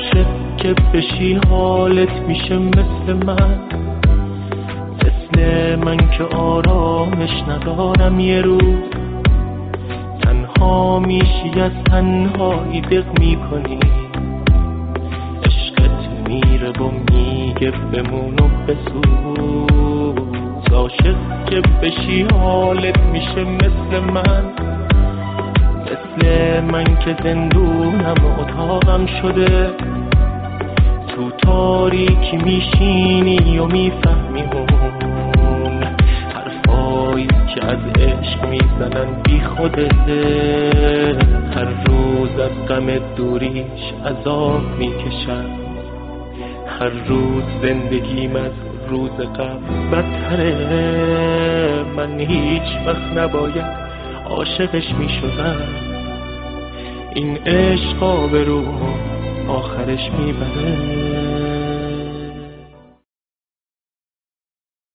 عاشق که بشی حالت میشه مثل من که آرامش ندارم یه روز، تنها میشی از تنهایی دق میکنی، عشقت میره و میگه بمون و بسوز. عاشق که بشی حالت میشه مثل من که زندونم و اتاقم شده، تو تاریکی میشینی و میفهمی اون حرفایی که از عشق میزنن بی خوده. هر روز از غم دوریش عذاب میکشم، هر روز زندگیم از روز قبل بدتره. من هیچ وقت نباید عاشقش میشدم، این عشق آبرو آخرش میبره.